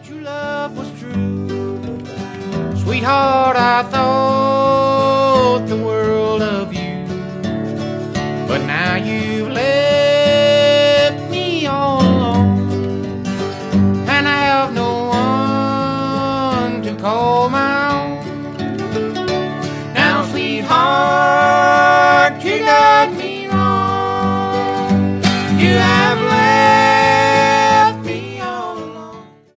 True love was true. Sweetheart, I thought the world of you, but now you've left me all alone, and I have no one to call my own. Now, sweetheart, you got